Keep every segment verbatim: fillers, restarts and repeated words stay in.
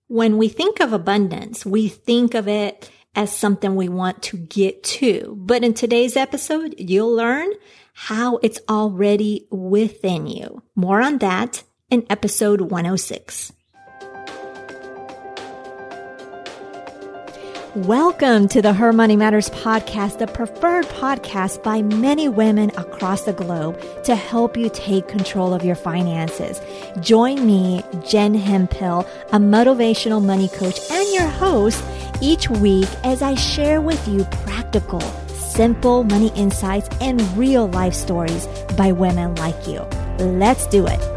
When we think of abundance, we think of it as something we want to get to. But in today's episode, you'll learn how it's already within you. More on that in episode one oh six. Welcome to the Her Money Matters podcast, the preferred podcast by many women across the globe to help you take control of your finances. Join me, Jen Hemphill, a motivational money coach and your host, each week as I share with you practical, simple money insights and real life stories by women like you. Let's do it.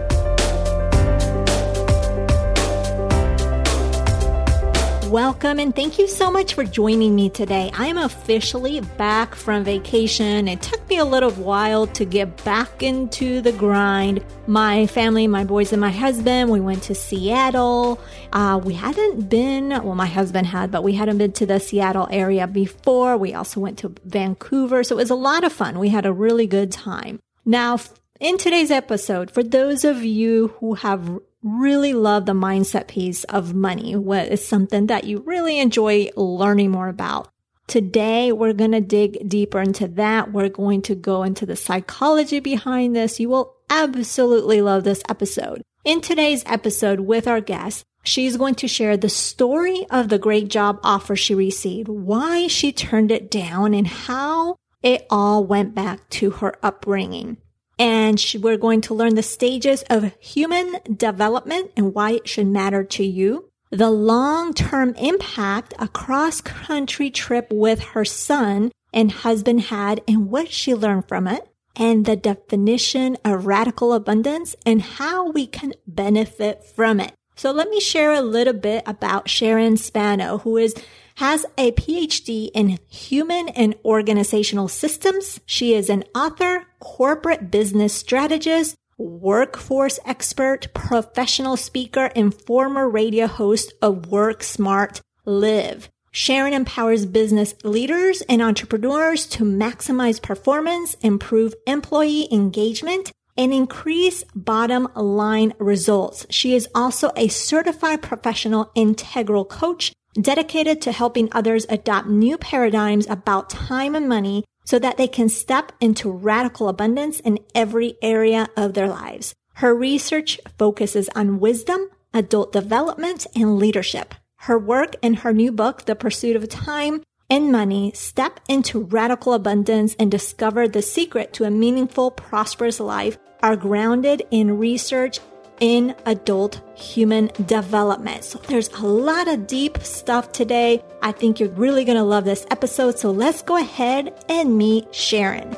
Welcome and thank you so much for joining me today. I am officially back from vacation. It took me a little while to get back into the grind. My family, my boys and my husband, we went to Seattle. Uh, we hadn't been, well, my husband had, but we hadn't been to the Seattle area before. We also went to Vancouver. So it was a lot of fun. We had a really good time. Now, in today's episode, for those of you who have really love the mindset piece of money, what is something that you really enjoy learning more about. Today, we're going to dig deeper into that. We're going to go into the psychology behind this. You will absolutely love this episode. In today's episode with our guest, she's going to share the story of the great job offer she received, why she turned it down, and how it all went back to her upbringing. And we're going to learn the stages of human development and why it should matter to you. The long-term impact a cross-country trip with her son and husband had and what she learned from it. And the definition of radical abundance and how we can benefit from it. So let me share a little bit about Sharon Spano, who is has a P H D in human and organizational systems. She is an author, corporate business strategist, workforce expert, professional speaker, and former radio host of Work Smart Live. Sharon empowers business leaders and entrepreneurs to maximize performance, improve employee engagement, and increase bottom line results. She is also a certified professional integral coach dedicated to helping others adopt new paradigms about time and money so that they can step into radical abundance in every area of their lives. Her research focuses on wisdom, adult development, and leadership. Her work in her new book, The Pursuit of Time and Money, Step into Radical Abundance and Discover the Secret to a Meaningful, Prosperous Life, are grounded in research in adult human development. So there's a lot of deep stuff today. I think you're really going to love this episode. So let's go ahead and meet Sharon.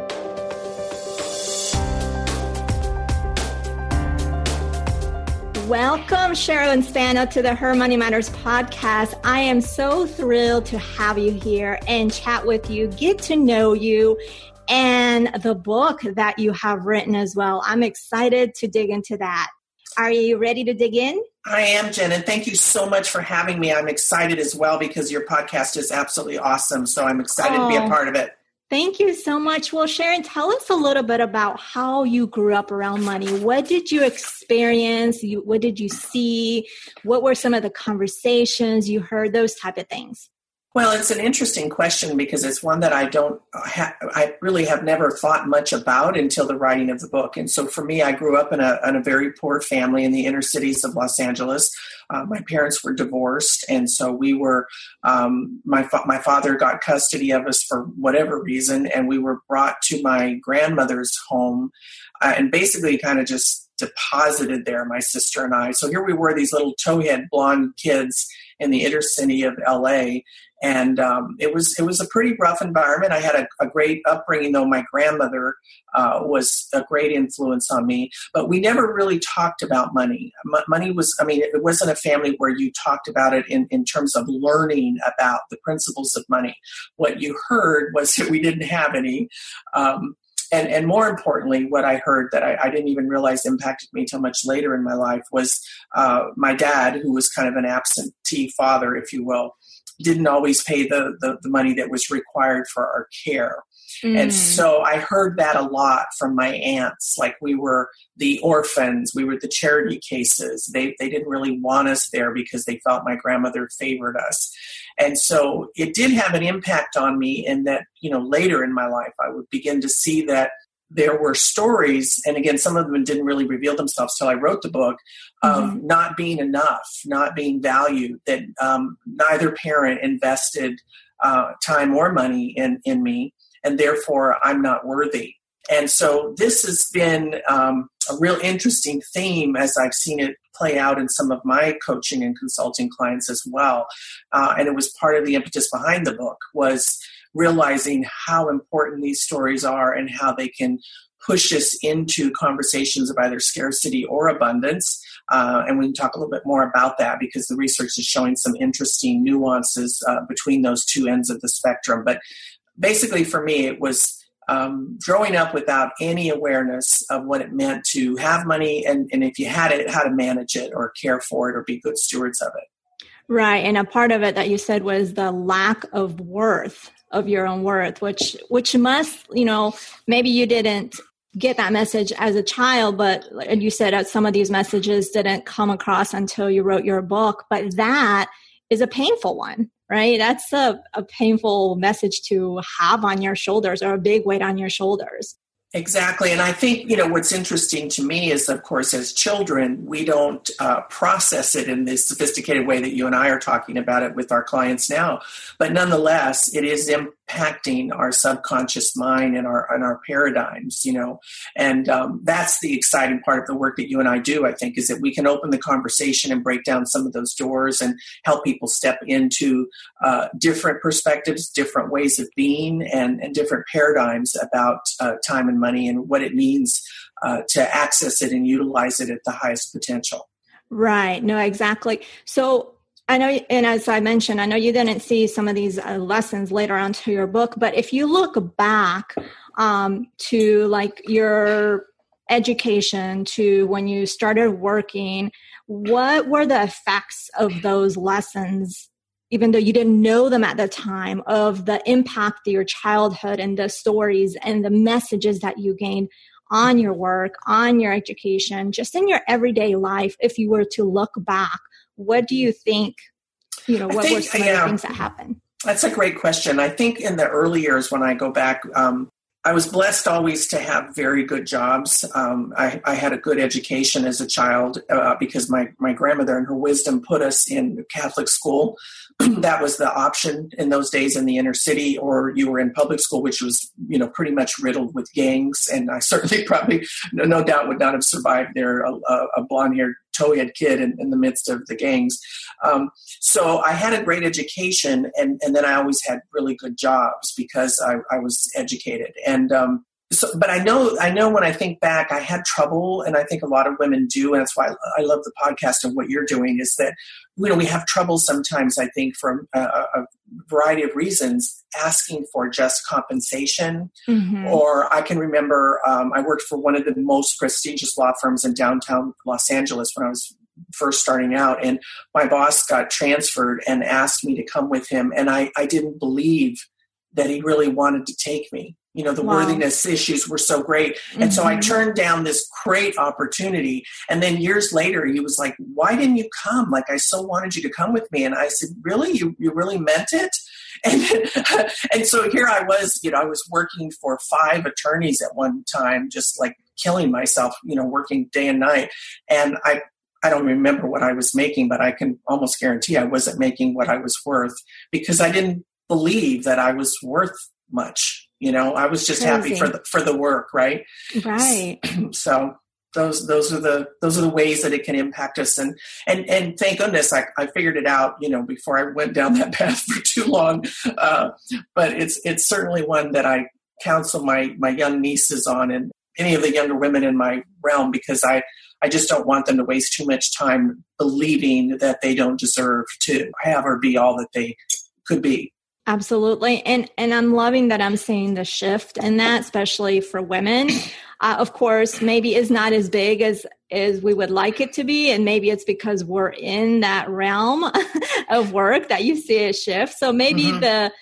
Welcome, Sharon Spano, to the Her Money Matters podcast. I am so thrilled to have you here and chat with you, get to know you, and the book that you have written as well. I'm excited to dig into that. Are you ready to dig in? I am, Jen, and thank you so much for having me. I'm excited as well because your podcast is absolutely awesome, so I'm excited oh, to be a part of it. Thank you so much. Well, Sharon, tell us a little bit about how you grew up around money. What did you experience? You, what did you see? What were some of the conversations you heard? Those type of things. Well, it's an interesting question because it's one that I don't, ha- I really have never thought much about until the writing of the book. And so for me, I grew up in a, in a very poor family in the inner cities of Los Angeles. Uh, my parents were divorced. And so we were, um, my, fa- my father got custody of us for whatever reason. And we were brought to my grandmother's home uh, and basically kind of just deposited there, my sister and I. So here we were, these little towhead blonde kids in the inner city of L A. And um, it was it was a pretty rough environment. I had a, a great upbringing, though. My grandmother uh, was a great influence on me. But we never really talked about money. M- money was, I mean, it wasn't a family where you talked about it in, in terms of learning about the principles of money. What you heard was that we didn't have any. Um, and, and more importantly, what I heard that I, I didn't even realize impacted me till much later in my life was uh, my dad, who was kind of an absentee father, if you will. didn't always pay the, the, the money that was required for our care. Mm. And so I heard that a lot from my aunts. Like, we were the orphans, we were the charity cases. They they didn't really want us there because they felt my grandmother favored us. And so it did have an impact on me in that, you know, later in my life, I would begin to see that there were stories, and again, some of them didn't really reveal themselves till I wrote the book, of mm-hmm. not being enough, not being valued, that um, neither parent invested uh, time or money in, in me, and therefore I'm not worthy. And so this has been um, a real interesting theme as I've seen it play out in some of my coaching and consulting clients as well. Uh, and it was part of the impetus behind the book, was realizing how important these stories are and how they can push us into conversations of either scarcity or abundance. Uh, and we can talk a little bit more about that because the research is showing some interesting nuances uh, between those two ends of the spectrum. But basically for me, it was um, growing up without any awareness of what it meant to have money, and, and if you had it, how to manage it or care for it or be good stewards of it. Right. And a part of it that you said was the lack of worth, of your own worth, which which must, you know, maybe you didn't get that message as a child, but you said that some of these messages didn't come across until you wrote your book. But that is a painful one, right? That's a, a painful message to have on your shoulders, or a big weight on your shoulders. Exactly. And I think, you know, what's interesting to me is, of course, as children, we don't uh, process it in this sophisticated way that you and I are talking about it with our clients now. But nonetheless, it is impacting our subconscious mind and our and our paradigms, you know. And um, that's the exciting part of the work that you and I do, I think, is that we can open the conversation and break down some of those doors and help people step into uh, different perspectives, different ways of being, and, and different paradigms about uh, time and money and what it means uh, to access it and utilize it at the highest potential. Right. No, exactly. So I know, and as I mentioned, I know you didn't see some of these uh, lessons later on to your book, but if you look back um, to like your education, to when you started working, what were the effects of those lessons, even though you didn't know them at the time, of the impact of your childhood and the stories and the messages that you gained on your work, on your education, just in your everyday life? If you were to look back, what do you think, you know, what think, were some yeah, of the things that happened? That's a great question. I think in the early years when I go back, um, I was blessed always to have very good jobs. Um, I, I had a good education as a child uh, because my, my grandmother and her wisdom put us in Catholic school. That was the option in those days in the inner city, or you were in public school, which was, you know, pretty much riddled with gangs. And I certainly probably, no, no doubt, would not have survived there, a, a blonde-haired, tow-head kid in, in the midst of the gangs. Um, so I had a great education, and, and then I always had really good jobs because I, I was educated. And um, so, but I know, I know when I think back, I had trouble, and I think a lot of women do, and that's why I love the podcast and what you're doing, is that, you know, we have trouble sometimes, I think, for a, a variety of reasons, asking for just compensation. Mm-hmm. Or I can remember um, I worked for one of the most prestigious law firms in downtown Los Angeles when I was first starting out, and my boss got transferred and asked me to come with him, and I, I didn't believe that he really wanted to take me. You know, the wow. worthiness issues were so great. And mm-hmm. so I turned down this great opportunity. And then years later, he was like, why didn't you come? Like, I so wanted you to come with me. And I said, really? You you really meant it? And, and so here I was, you know, I was working for five attorneys at one time, just like killing myself, you know, working day and night. And I, I don't remember what I was making, but I can almost guarantee I wasn't making what I was worth, because I didn't believe that I was worth much. You know, I was just Crazy. happy for the for the work, right? Right. So those those are the those are the ways that it can impact us, and and and thank goodness I, I figured it out, you know, before I went down that path for too long. Uh, but it's it's certainly one that I counsel my my young nieces on, and any of the younger women in my realm, because I I just don't want them to waste too much time believing that they don't deserve to have or be all that they could be. Absolutely. And and I'm loving that I'm seeing the shift in that, especially for women. Uh, of course, maybe it's not as big as, as we would like it to be. And maybe it's because we're in that realm of work that you see a shift. So maybe mm-hmm. the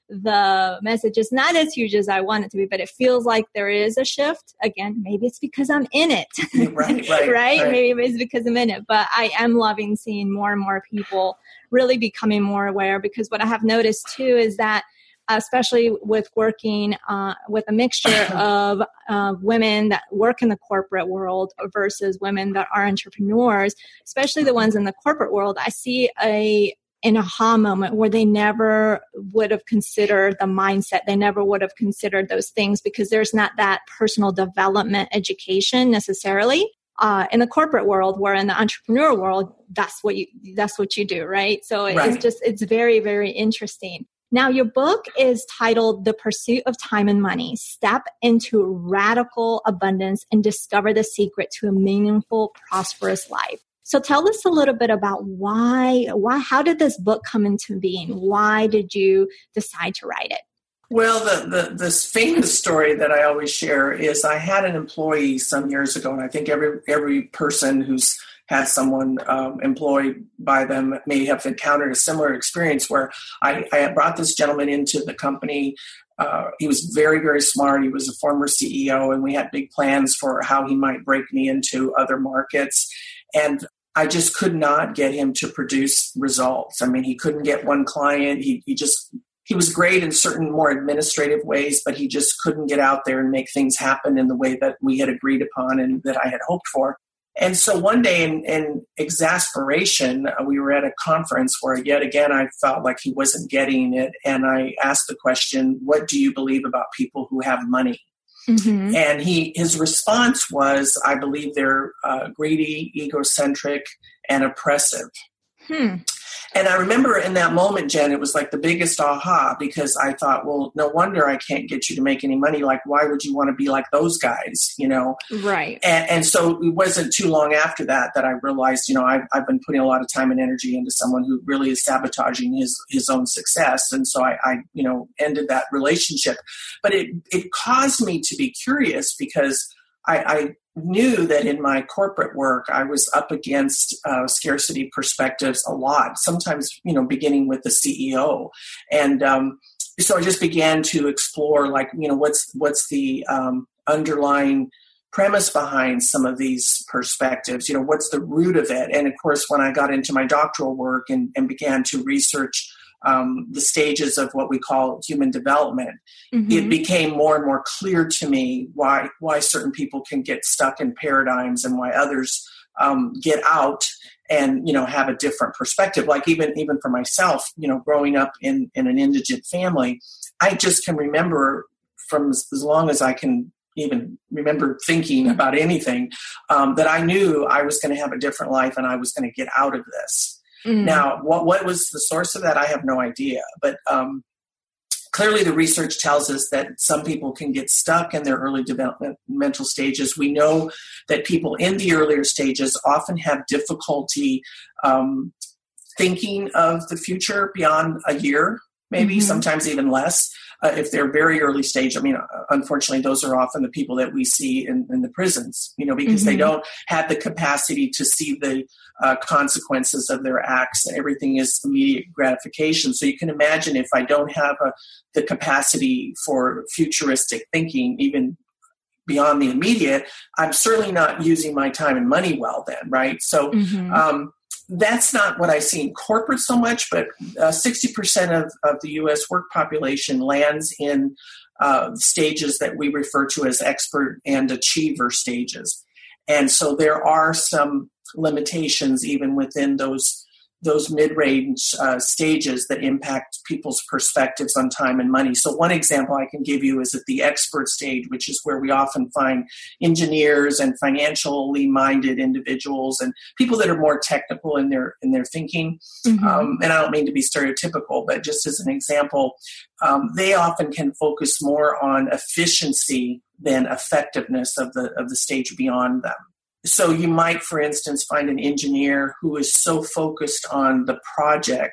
the message is not as huge as I want it to be, but it feels like there is a shift. Again, maybe it's because I'm in it. Right, right, right? right. Maybe it's because I'm in it. But I am loving seeing more and more people really becoming more aware, because what I have noticed too is that, especially with working uh, with a mixture of uh, women that work in the corporate world versus women that are entrepreneurs, especially the ones in the corporate world, I see a an aha moment where they never would have considered the mindset. They never would have considered those things because there's not that personal development education necessarily. Uh, in the corporate world, where in the entrepreneur world, that's what you, that's what you do, right? So right. it's just, it's very, very interesting. Now, your book is titled The Pursuit of Time and Money, Step into Radical Abundance and Discover the Secret to a Meaningful, Prosperous Life. So tell us a little bit about why, why, how did this book come into being? Why did you decide to write it? Well, the, the this famous story that I always share is I had an employee some years ago, and I think every every person who's had someone um, employed by them may have encountered a similar experience where I, I had brought this gentleman into the company. Uh, he was very, very smart. He was a former C E O, and we had big plans for how he might break me into other markets. And I just could not get him to produce results. I mean, he couldn't get one client. He, he just, he was great in certain more administrative ways, but he just couldn't get out there and make things happen in the way that we had agreed upon and that I had hoped for. And so one day in, in exasperation, uh, we were at a conference where yet again I felt like he wasn't getting it. And I asked the question, what do you believe about people who have money? Mm-hmm. And he, his response was, I believe they're uh, greedy, egocentric, and oppressive. Hmm. And I remember in that moment, Jen, it was like the biggest aha, because I thought, well, no wonder I can't get you to make any money. Like, why would you want to be like those guys, you know? Right. And, and so it wasn't too long after that that I realized, you know, I've, I've been putting a lot of time and energy into someone who really is sabotaging his, his own success. And so I, I, you know, ended that relationship. But it, it caused me to be curious because I, I knew that in my corporate work, I was up against uh, scarcity perspectives a lot, sometimes, you know, beginning with the C E O. And um, so I just began to explore, like, you know, what's what's the um, underlying premise behind some of these perspectives, you know, what's the root of it? And of course, when I got into my doctoral work and, and began to research Um, the stages of what we call human development, mm-hmm. it became more and more clear to me why why certain people can get stuck in paradigms and why others um, get out and, you know, have a different perspective. Like even even for myself, you know, growing up in, in an indigent family, I just can remember from as, as long as I can even remember thinking about anything, um, that I knew I was going to have a different life and I was going to get out of this. Mm. Now, what, what was the source of that? I have no idea. But um, clearly the research tells us that some people can get stuck in their early developmental stages. We know that people in the earlier stages often have difficulty um, thinking of the future beyond a year, maybe, mm-hmm. sometimes even less. Uh, if they're very early stage, I mean, unfortunately, those are often the people that we see in, in the prisons, you know, because mm-hmm. they don't have the capacity to see the uh, consequences of their acts. Everything is immediate gratification. So you can imagine if I don't have a, the capacity for futuristic thinking, even beyond the immediate, I'm certainly not using my time and money well then, right? So, mm-hmm. um, that's not what I see in corporate so much, but uh, sixty percent of, of the U S work population lands in uh, stages that we refer to as expert and achiever stages. And so there are some limitations even within those those mid-range uh, stages that impact people's perspectives on time and money. So one example I can give you is at the expert stage, which is where we often find engineers and financially minded individuals and people that are more technical in their in their thinking. Mm-hmm. Um, and I don't mean to be stereotypical, but just as an example, um, they often can focus more on efficiency than effectiveness of the of the stage beyond them. So you might, for instance, find an engineer who is so focused on the project,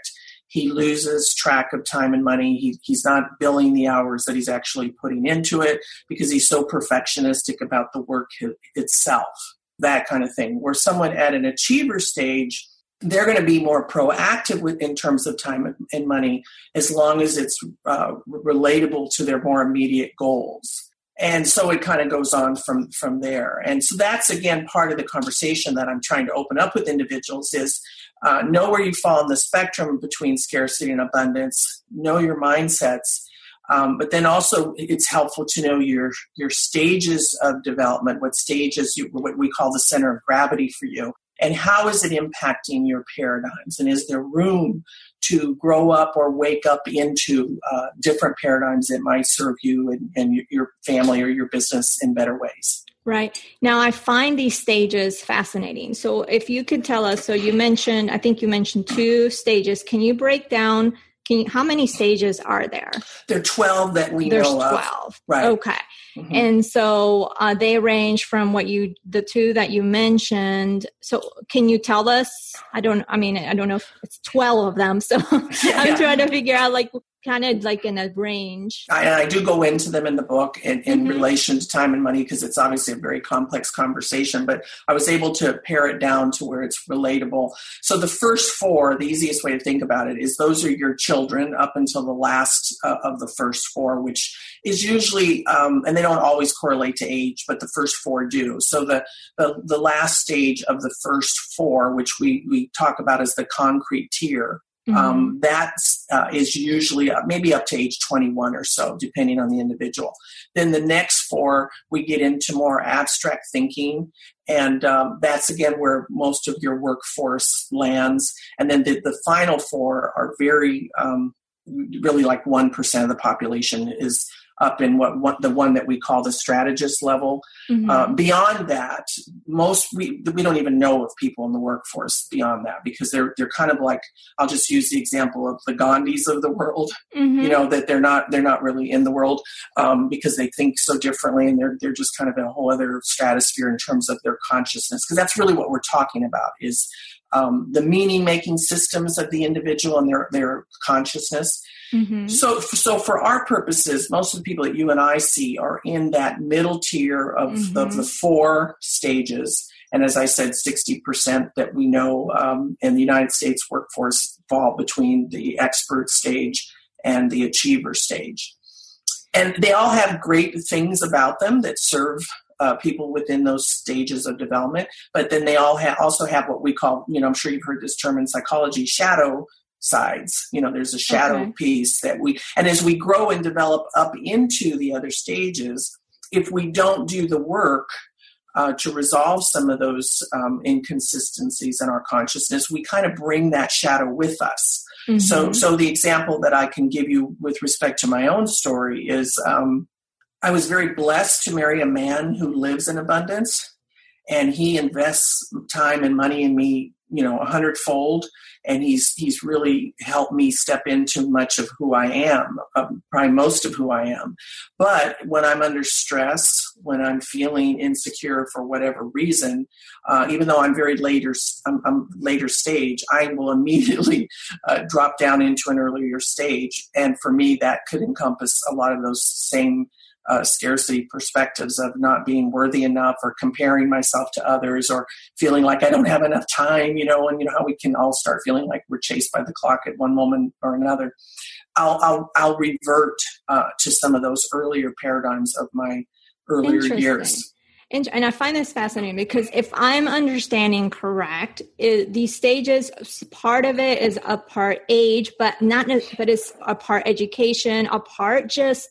He loses track of time and money. He, he's not billing the hours that he's actually putting into it because he's so perfectionistic about the work itself, that kind of thing. Where someone at an achiever stage, they're going to be more proactive with, in terms of time and money, as long as it's uh, relatable to their more immediate goals. And so it kind of goes on from, from there. And so that's, again, part of the conversation that I'm trying to open up with individuals is uh, know where you fall on the spectrum between scarcity and abundance, know your mindsets, um, but then also it's helpful to know your, your stages of development, what stages, you, what we call the center of gravity for you, and how is it impacting your paradigms? And is there room to grow up or wake up into uh, different paradigms that might serve you and, and your family or your business in better ways? Right. Now, I find these stages fascinating. So if you could tell us, so you mentioned, I think you mentioned two stages. Can you break down, can you, how many stages are there? There are twelve that we There's know of. There's twelve. Right. Okay. Mm-hmm. And so uh, they range from what you, the two that you mentioned. So can you tell us, I don't, I mean, I don't know if it's twelve of them. So yeah, I'm yeah. trying to figure out like kind of like in a range. I, I do go into them in the book in, in mm-hmm. relation to time and money, because it's obviously a very complex conversation, but I was able to pare it down to where it's relatable. So the first four, the easiest way to think about it is those are your children up until the last uh, of the first four, which is usually, um, and they don't always correlate to age, but the first four do. So the, the, the last stage of the first four, which we, we talk about as the concrete tier, Mm-hmm. Um, that uh, is usually uh, maybe up to age twenty-one or so, depending on the individual. Then the next four, we get into more abstract thinking. And um, that's, again, where most of your workforce lands. And then the, the final four are very, um, really like one percent of the population is up in what, what the one that we call the strategist level. Mm-hmm. Uh, beyond that, most we we don't even know of people in the workforce beyond that, because they're they're kind of like, I'll just use the example of the Gandhis of the world. Mm-hmm. You know, that they're not they're not really in the world um, because they think so differently, and they're they're just kind of in a whole other stratosphere in terms of their consciousness. Because that's really what we're talking about is um, the meaning-making systems of the individual and their their consciousness. Mm-hmm. So, so for our purposes, most of the people that you and I see are in that middle tier of, mm-hmm. of the four stages. And as I said, sixty percent that we know um, in the United States workforce fall between the expert stage and the achiever stage. And they all have great things about them that serve uh, people within those stages of development. But then they all ha- also have what we call, you know, I'm sure you've heard this term in psychology, shadow sides. You know, there's a shadow okay. piece that we, and as we grow and develop up into the other stages, if we don't do the work uh, to resolve some of those um, inconsistencies in our consciousness, we kind of bring that shadow with us. Mm-hmm. So, so the example that I can give you with respect to my own story is um, I was very blessed to marry a man who lives in abundance, and he invests time and money in me, you know, a hundredfold. And he's he's really helped me step into much of who I am, um, probably most of who I am. But when I'm under stress, when I'm feeling insecure for whatever reason, uh, even though I'm very later, I'm, I'm later stage, I will immediately uh, drop down into an earlier stage. And for me, that could encompass a lot of those same Uh, scarcity perspectives of not being worthy enough, or comparing myself to others, or feeling like I don't have enough time, you know, and you know how we can all start feeling like we're chased by the clock at one moment or another. I'll I'll, I'll revert uh, to some of those earlier paradigms of my earlier years. And, and I find this fascinating because if I'm understanding correct, it, these stages, part of it is a part age, but not, but it's a part education, a part just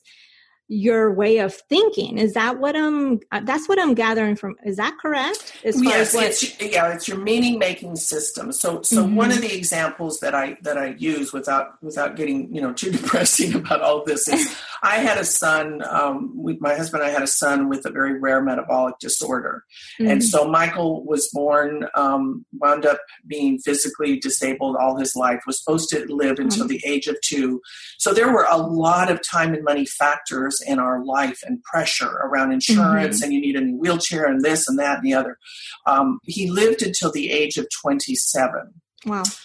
your way of thinking. Is that what I'm, that's what I'm gathering from, is that correct? As far yes, as what, it's, yeah, it's your meaning making system. So, so mm-hmm. one of the examples that I, that I use without, without getting, you know, too depressing about all this is I had a son, um, we, my husband and I had a son with a very rare metabolic disorder. Mm-hmm. And so Michael was born, um, wound up being physically disabled all his life, was supposed to live until mm-hmm. the age of two. So there were a lot of time and money factors in our life and pressure around insurance, mm-hmm. and you need a new wheelchair and this and that and the other. Um, he lived until the age of twenty-seven. Wow.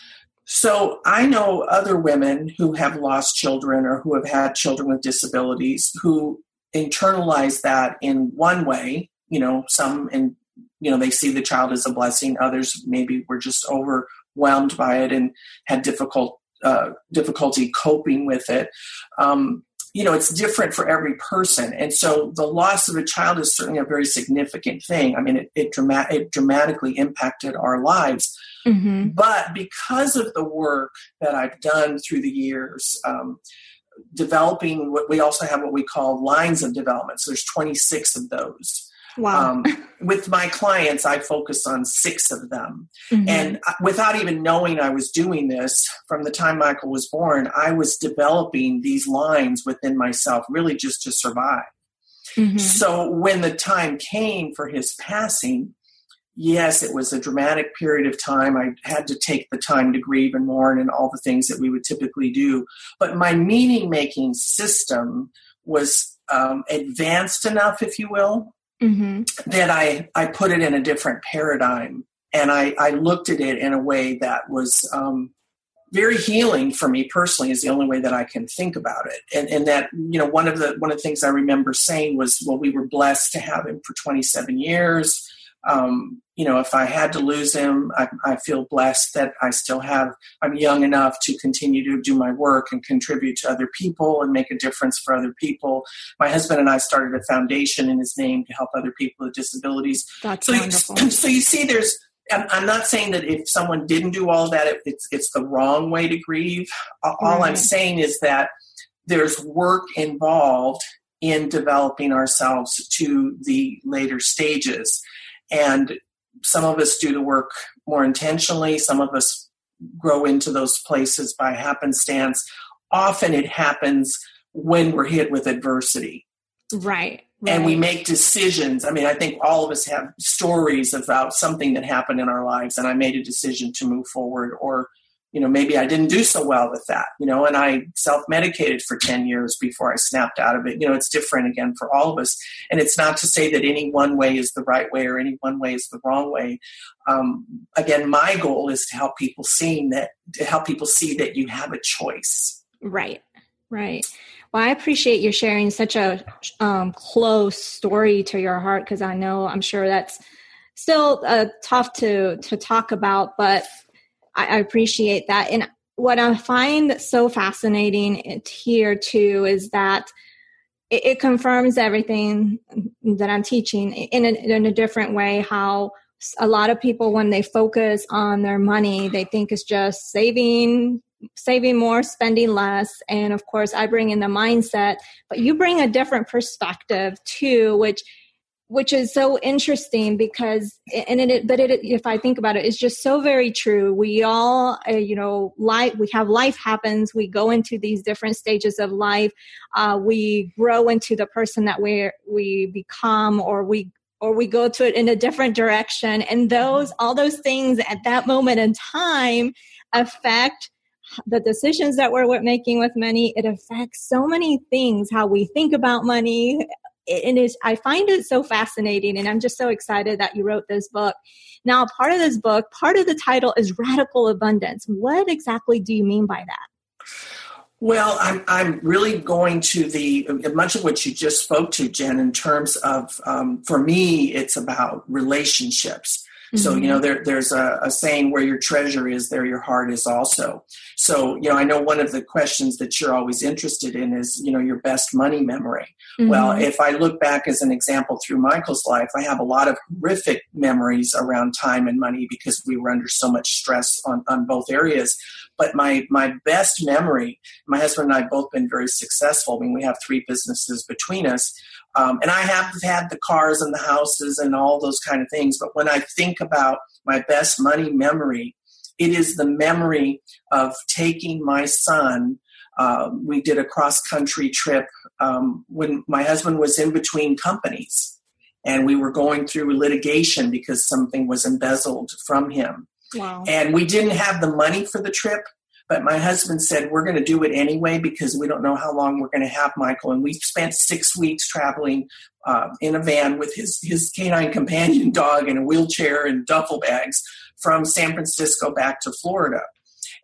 So I know other women who have lost children or who have had children with disabilities who internalize that in one way. You know, some in, you know, they see the child as a blessing. Others maybe were just overwhelmed by it and had difficult uh, difficulty coping with it. Um, you know, it's different for every person. And so the loss of a child is certainly a very significant thing. I mean, it, it, drama- it dramatically impacted our lives. Mm-hmm. But because of the work that I've done through the years, um, developing what we also have what we call lines of development. So there's twenty-six of those. Wow. Um, with my clients, I focus on six of them. Mm-hmm. And without even knowing I was doing this, from the time Michael was born, I was developing these lines within myself, really just to survive. Mm-hmm. So when the time came for his passing, yes, it was a dramatic period of time. I had to take the time to grieve and mourn and all the things that we would typically do. But my meaning-making system was um, advanced enough, if you will, mm-hmm. that I, I put it in a different paradigm. And I, I looked at it in a way that was um, very healing for me personally, is the only way that I can think about it. And, and that, you know, one of the one of the things I remember saying was, well, we were blessed to have him for twenty-seven years. Um, you know, if I had to lose him, I, I feel blessed that I still have, I'm young enough to continue to do my work and contribute to other people and make a difference for other people. My husband and I started a foundation in his name to help other people with disabilities. That's so wonderful. You, so you see, there's, I'm not saying that if someone didn't do all that, it, it's, it's the wrong way to grieve. All right. I'm saying is that there's work involved in developing ourselves to the later stages. And some of us do the work more intentionally. Some of us grow into those places by happenstance. Often it happens when we're hit with adversity. Right. Right. And we make decisions. I mean, I think all of us have stories about something that happened in our lives, and I made a decision to move forward, or, you know, maybe I didn't do so well with that, you know, and I self-medicated for ten years before I snapped out of it. You know, it's different again for all of us. And it's not to say that any one way is the right way or any one way is the wrong way. Um, again, my goal is to help people see that, to help people see that you have a choice. Right. Right. Well, I appreciate you sharing such a um, close story to your heart, because I know, I'm sure that's still uh, tough to, to talk about, but I, I appreciate that. And what I find so fascinating here too is that it, it confirms everything that I'm teaching in a, in a different way, how a lot of people, when they focus on their money, they think it's just saving saving more, spending less. And of course, I bring in the mindset, but you bring a different perspective too, which which is so interesting because, and it, but it, if I think about it, it's just so very true. We all, uh, you know, life, we have life happens. We go into these different stages of life. Uh, we grow into the person that we we become, or we or we go to it in a different direction. And those, all those things at that moment in time affect the decisions that we're making with money. It affects so many things, how we think about money. It is, I find it so fascinating, and I'm just so excited that you wrote this book. Now, part of this book, part of the title is Radical Abundance. What exactly do you mean by that? Well, I'm I'm really going to the much of what you just spoke to, Jen, in terms of, um, for me, it's about relationships. So, you know, there, there's a, a saying, where your treasure is, there your heart is also. So, you know, I know one of the questions that you're always interested in is, you know, your best money memory. Mm-hmm. Well, if I look back as an example through Michael's life, I have a lot of horrific memories around time and money because we were under so much stress on, on both areas. But my, my best memory, my husband and I have both been very successful. I mean, we have three businesses between us. Um, and I have had the cars and the houses and all those kind of things. But when I think about my best money memory, it is the memory of taking my son. Um, we did a cross-country trip um, when my husband was in between companies, and we were going through litigation because something was embezzled from him. Wow. And we didn't have the money for the trip. But my husband said, we're going to do it anyway because we don't know how long we're going to have Michael. And we spent six weeks traveling uh, in a van with his, his canine companion dog in a wheelchair and duffel bags from San Francisco back to Florida.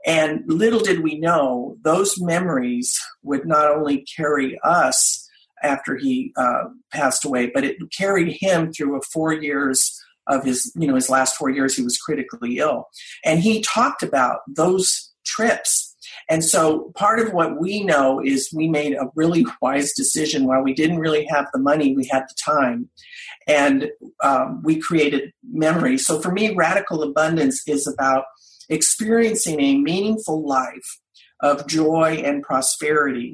And little did we know, those memories would not only carry us after he uh, passed away, but it carried him through a four years of his, you know, his last four years, he was critically ill. And he talked about those trips. And so part of what we know is we made a really wise decision. While we didn't really have the money, we had the time. And um, we created memories. So for me, radical abundance is about experiencing a meaningful life of joy and prosperity,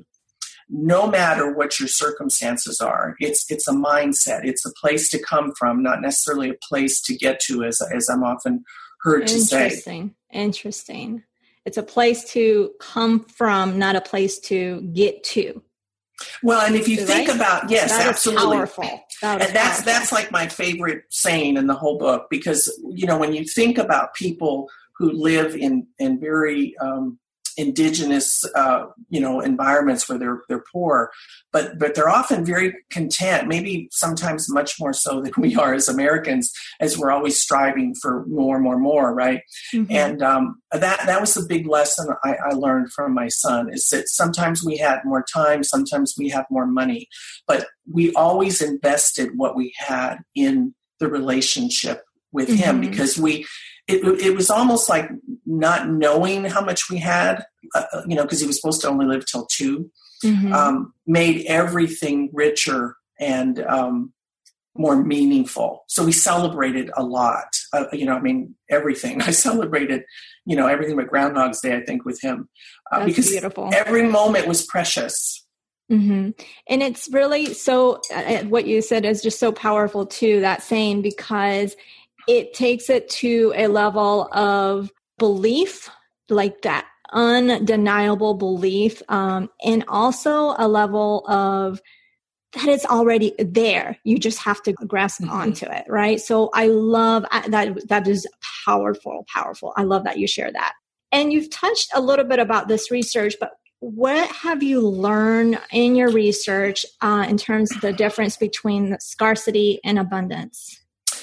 no matter what your circumstances are. It's it's a mindset. It's a place to come from, not necessarily a place to get to, as, as I'm often heard to say. Interesting. Interesting. It's a place to come from, not a place to get to. Well, and if you right? think about, yes, that absolutely. Is powerful. That is and that's powerful. that's like my favorite saying in the whole book, because, you know, when you think about people who live in, in very um, indigenous, uh, you know, environments where they're they're poor, but but they're often very content. Maybe sometimes much more so than we are as Americans, as we're always striving for more, more, more, right? Mm-hmm. And um, that that was the big lesson I, I learned from my son, is that sometimes we had more time, sometimes we have more money, but we always invested what we had in the relationship with mm-hmm. him, because we. It, it was almost like not knowing how much we had, uh, you know, because he was supposed to only live till two, mm-hmm. um, made everything richer and um, more meaningful. So we celebrated a lot, uh, you know, I mean, everything. I celebrated, you know, everything but Groundhog's Day, I think, with him. Uh, That's because beautiful. Every moment was precious. Mm-hmm. And it's really so, uh, what you said is just so powerful too, that saying, because it takes it to a level of belief, like that undeniable belief, um, and also a level of that it's already there. You just have to grasp mm-hmm. onto it, right? So I love that. That is powerful, powerful. I love that you share that. And you've touched a little bit about this research, but what have you learned in your research uh, in terms of the difference between scarcity and abundance?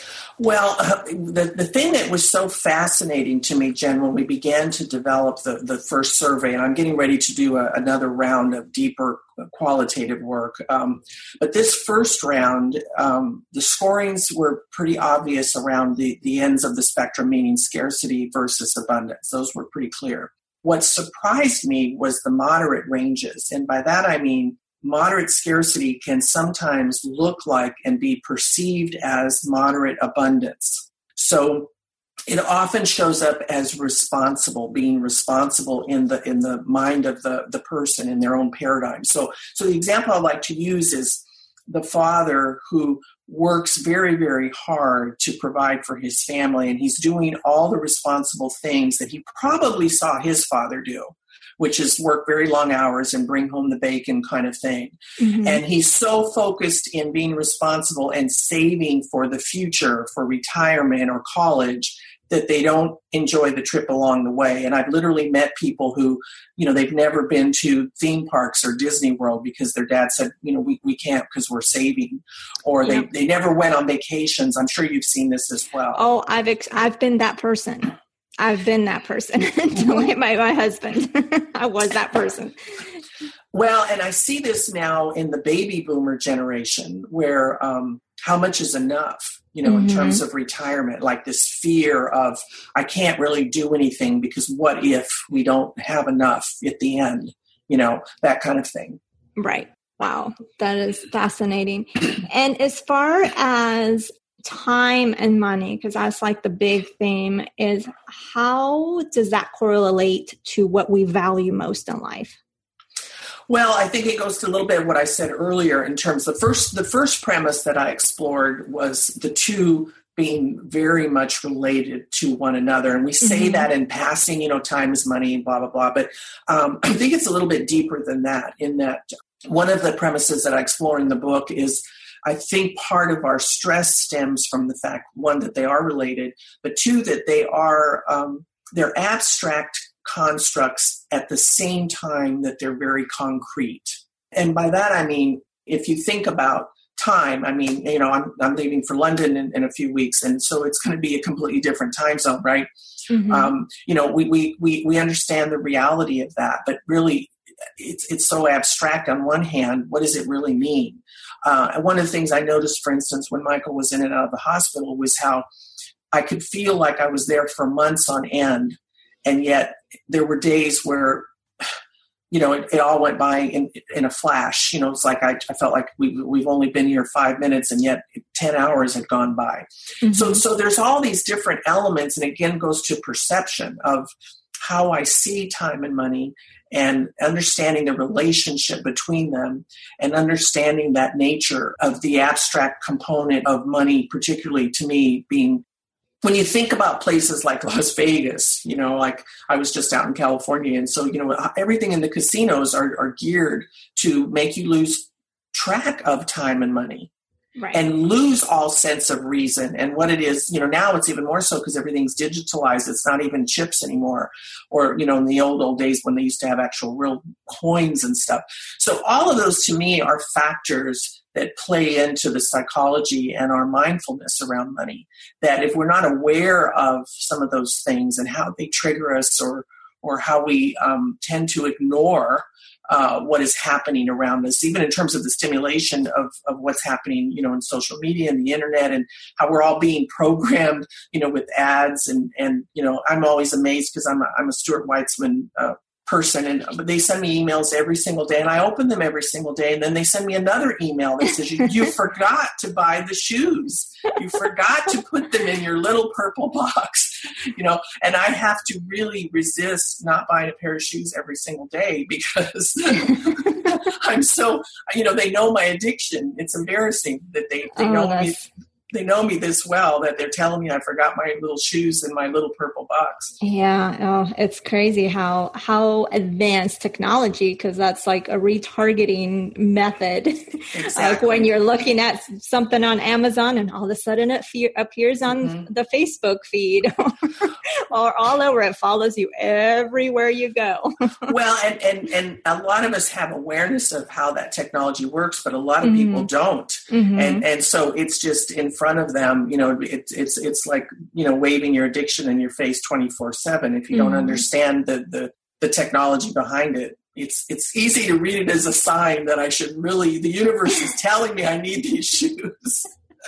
Well, uh, the, the thing that was so fascinating to me, Jen, when we began to develop the, the first survey, and I'm getting ready to do a, another round of deeper qualitative work, um, but this first round, um, the scorings were pretty obvious around the, the ends of the spectrum, meaning scarcity versus abundance. Those were pretty clear. What surprised me was the moderate ranges, and by that I mean moderate scarcity can sometimes look like and be perceived as moderate abundance. So it often shows up as responsible, being responsible in the in the mind of the, the person in their own paradigm. So, so the example I like to use is the father who works very, very hard to provide for his family, and he's doing all the responsible things that he probably saw his father do, which is work very long hours and bring home the bacon kind of thing. Mm-hmm. And he's so focused in being responsible and saving for the future, for retirement or college, that they don't enjoy the trip along the way. And I've literally met people who, you know, they've never been to theme parks or Disney World because their dad said, you know, we, we can't because we're saving. Or yeah. they, they never went on vacations. I'm sure you've seen this as well. Oh, I've ex- I've been that person. I've been that person until I met my husband. I was that person. Well, and I see this now in the baby boomer generation where um, how much is enough, you know, mm-hmm. in terms of retirement, like this fear of I can't really do anything because what if we don't have enough at the end, you know, that kind of thing. Right. Wow. That is fascinating. And as far as time and money, because that's like the big theme, is how does that correlate to what we value most in life? Well, I think it goes to a little bit of what I said earlier in terms of the first, the first premise that I explored was the two being very much related to one another. And we say mm-hmm. that in passing, you know, time is money, blah, blah, blah. But um, I think it's a little bit deeper than that, in that one of the premises that I explore in the book is I think part of our stress stems from the fact, one, that they are related, but two, that they are, um, they're abstract constructs at the same time that they're very concrete. And by that, I mean, if you think about time. I mean, you know, I'm I'm leaving for London in, in a few weeks, and so it's going to be a completely different time zone, right? Mm-hmm. Um, you know, we, we we we understand the reality of that, but really, it's it's so abstract. On one hand, what does it really mean? Uh, and one of the things I noticed, for instance, when Michael was in and out of the hospital, was how I could feel like I was there for months on end, and yet there were days where, you know, it, it all went by in, in a flash. You know, it's like I, I felt like we, we've only been here five minutes and yet ten hours had gone by. Mm-hmm. So, so there's all these different elements, and again goes to perception of how I see time and money, and understanding the relationship between them, and understanding that nature of the abstract component of money, particularly to me being, when you think about places like Las Vegas, you know, like I was just out in California. And so, you know, everything in the casinos are, are geared to make you lose track of time and money. Right. And lose all sense of reason and what it is. You know, now it's even more so because everything's digitalized. It's not even chips anymore. Or, you know, in the old, old days when they used to have actual real coins and stuff. So all of those to me are factors that play into the psychology and our mindfulness around money. That if we're not aware of some of those things and how they trigger us, or or how we um, tend to ignore uh, what is happening around us, even in terms of the stimulation of, of what's happening, you know, in social media and the internet, and how we're all being programmed, you know, with ads. And, and you know, I'm always amazed because I'm a, I'm a Stuart Weitzman uh, person, and they send me emails every single day, and I open them every single day, and then they send me another email that says, you, you forgot to buy the shoes. You forgot to put them in your little purple box, you know, and I have to really resist not buying a pair of shoes every single day because I'm so, you know, they know my addiction. It's embarrassing that they, they oh, know that's... me. They know me this well that they're telling me I forgot my little shoes in my little purple box. Yeah. Oh, it's crazy how, how advanced technology, because that's like a retargeting method. Exactly. Like when you're looking at something on Amazon and all of a sudden it fe- appears on mm-hmm. the Facebook feed or all over. It follows you everywhere you go. Well, and, and, and a lot of us have awareness of how that technology works, but a lot of mm-hmm. people don't. Mm-hmm. And, and so it's just in front of them, you know, it, it's it's like, you know, waving your addiction in your face twenty-four seven. If you mm-hmm. don't understand the, the the technology behind it, it's it's easy to read it as a sign that I should really, the universe is telling me I need these shoes.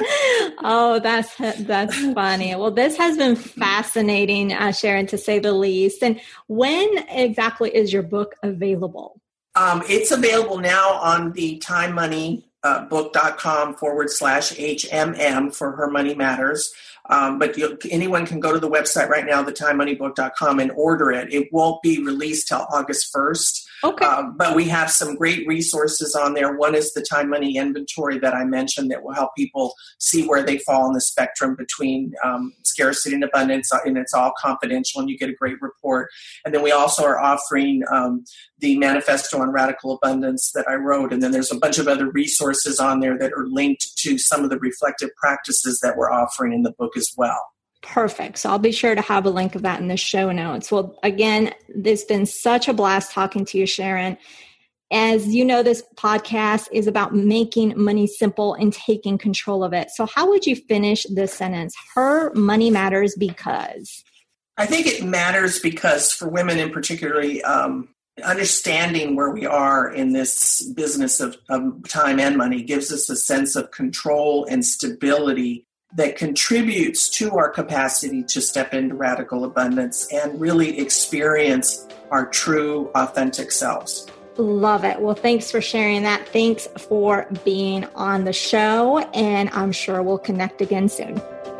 Oh, that's that's funny. Well, this has been fascinating, uh, Sharon, to say the least. And when exactly is your book available? Um, it's available now on the Time Money Uh, book.com forward slash HMM for Her Money Matters. Um, but you, anyone can go to the website right now, the time money book dot com, and order it. It won't be released till August first. Okay. Um, but we have some great resources on there. One is the Time Money Inventory that I mentioned that will help people see where they fall on the spectrum between um, scarcity and abundance, and it's all confidential, and you get a great report. And then we also are offering um, the Manifesto on Radical Abundance that I wrote, and then there's a bunch of other resources on there that are linked to some of the reflective practices that we're offering in the book as well. Perfect. So I'll be sure to have a link of that in the show notes. Well, again, it's been such a blast talking to you, Sharon. As you know, this podcast is about making money simple and taking control of it. So how would you finish this sentence? Her money matters because? I think it matters because for women in particularly, um, understanding where we are in this business of, of time and money gives us a sense of control and stability that contributes to our capacity to step into radical abundance and really experience our true, authentic selves. Love it. Well, thanks for sharing that. Thanks for being on the show, and I'm sure we'll connect again soon.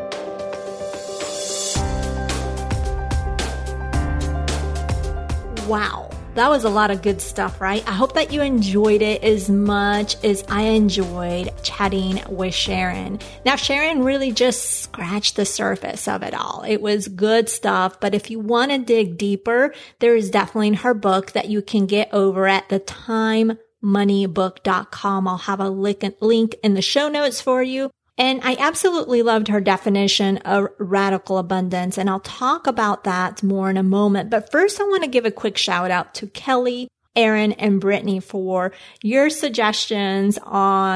Wow. That was a lot of good stuff, right? I hope that you enjoyed it as much as I enjoyed chatting with Sharon. Now, Sharon really just scratched the surface of it all. It was good stuff, but if you want to dig deeper, there is definitely in her book that you can get over at the time money book dot com. I'll have a link in the show notes for you. And I absolutely loved her definition of radical abundance, and I'll talk about that more in a moment. But first, I want to give a quick shout out to Kelly, Aaron, and Brittany for your suggestions on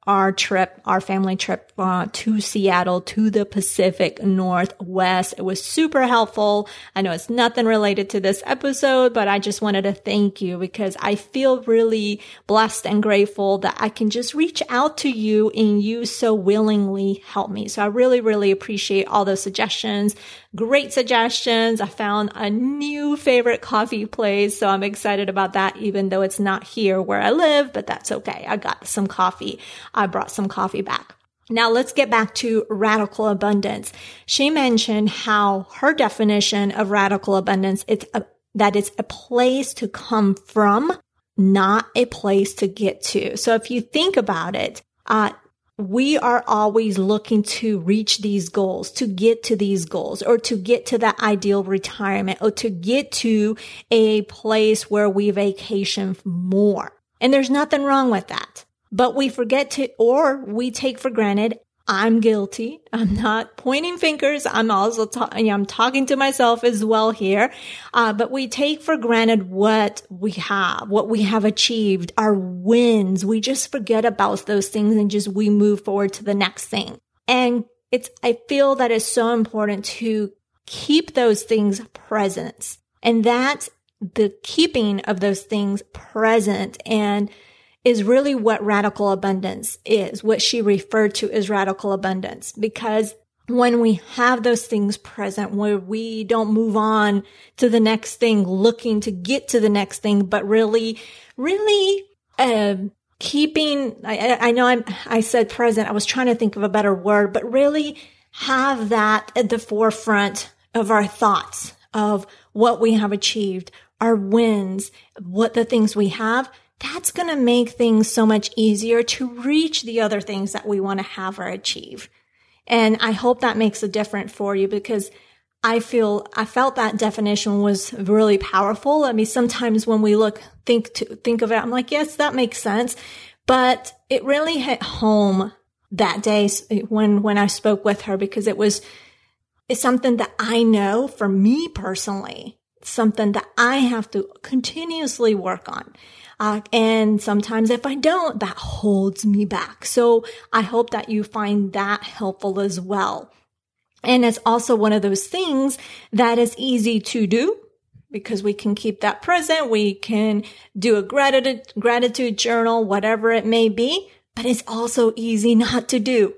our trip, our family trip uh, to Seattle, to the Pacific Northwest. It was super helpful. I know it's nothing related to this episode, but I just wanted to thank you because I feel really blessed and grateful that I can just reach out to you and you so willingly help me. So I really, really appreciate all those suggestions. Great suggestions. I found a new favorite coffee place, so I'm excited about that, even though it's not here where I live, but that's okay. I got some coffee. I brought some coffee back. Now let's get back to radical abundance. She mentioned how her definition of radical abundance, it's a, that it's a place to come from, not a place to get to. So if you think about it, uh, we are always looking to reach these goals, to get to these goals, or to get to that ideal retirement, or to get to a place where we vacation more. And there's nothing wrong with that. But we forget to, or we take for granted, I'm guilty. I'm not pointing fingers. I'm also talking, I'm talking to myself as well here. Uh, but we take for granted what we have, what we have achieved, our wins. We just forget about those things and just, we move forward to the next thing. And it's, I feel that it's so important to keep those things present. And that's the keeping of those things present and is really what radical abundance is, what she referred to as radical abundance. Because when we have those things present, where we don't move on to the next thing, looking to get to the next thing, but really, really, uh, keeping, I, I know I'm, I said present, I was trying to think of a better word, but really have that at the forefront of our thoughts of what we have achieved, our wins, what the things we have. That's going to make things so much easier to reach the other things that we want to have or achieve. And I hope that makes a difference for you because I feel, I felt that definition was really powerful. I mean, sometimes when we look, think to, think of it, I'm like, yes, that makes sense. But it really hit home that day when, when I spoke with her because it was, it's something that I know for me personally, something that I have to continuously work on. Uh, and sometimes if I don't, that holds me back. So I hope that you find that helpful as well. And it's also one of those things that is easy to do because we can keep that present. We can do a gratitude, gratitude journal, whatever it may be, but it's also easy not to do,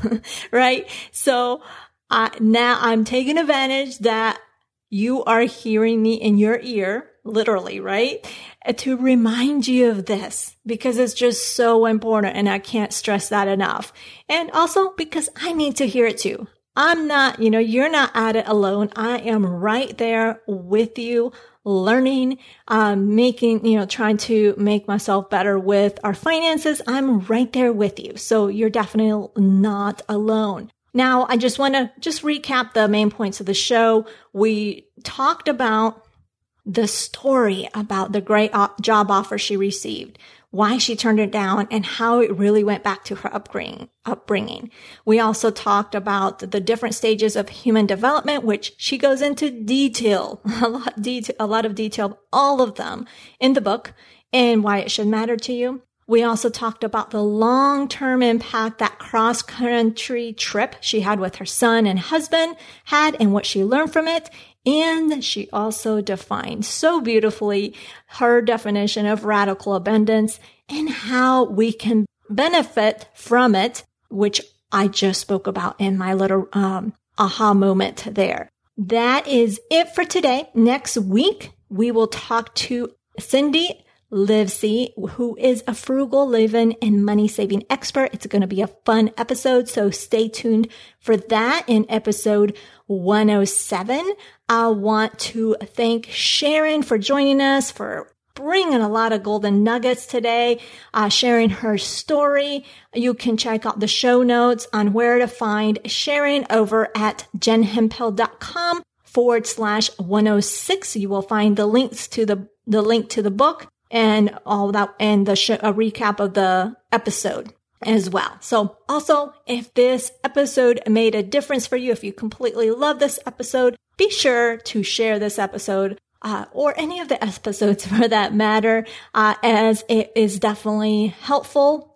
right? So uh, now I'm taking advantage that you are hearing me in your ear, literally, right? To remind you of this because it's just so important and I can't stress that enough. And also because I need to hear it too. I'm not, you know, you're not at it alone. I am right there with you, learning, um, making, you know, trying to make myself better with our finances. I'm right there with you. So you're definitely not alone. Now, I just want to just recap the main points of the show. We talked about the story about the great job offer she received, why she turned it down, and how it really went back to her upbringing. upbringing. We also talked about the different stages of human development, which she goes into detail, a lot, detail, a lot of detail, all of them in the book, and why it should matter to you. We also talked about the long-term impact that cross-country trip she had with her son and husband had and what she learned from it. And she also defined so beautifully her definition of radical abundance and how we can benefit from it, which I just spoke about in my little um, aha moment there. That is it for today. Next week, we will talk to Cindy Livesey, who is a frugal living and money saving expert. It's going to be a fun episode, so stay tuned for that in episode one oh seven. I want to thank Sharon for joining us, for bringing a lot of golden nuggets today, uh, sharing her story. You can check out the show notes on where to find Sharon over at jenhemphill.com forward slash 106. You will find the links to the, the link to the book and all that, and the sh- a recap of the episode as well. So also, if this episode made a difference for you, if you completely love this episode, be sure to share this episode, uh, or any of the episodes for that matter, uh, as it is definitely helpful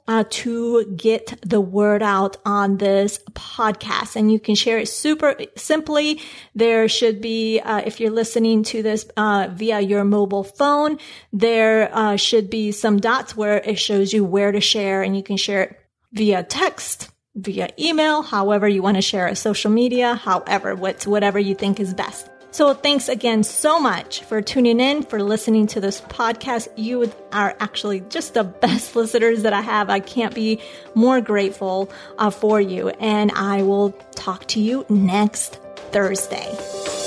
uh, to get the word out on this podcast. And you can share it super simply. There should be, uh, if you're listening to this uh, via your mobile phone, there uh, should be some dots where it shows you where to share, and you can share it via text, via email, however you want to share it, social media, however, what's, whatever you think is best. So thanks again so much for tuning in, for listening to this podcast. You are actually just the best listeners that I have. I can't be more grateful uh, for you. And I will talk to you next Thursday.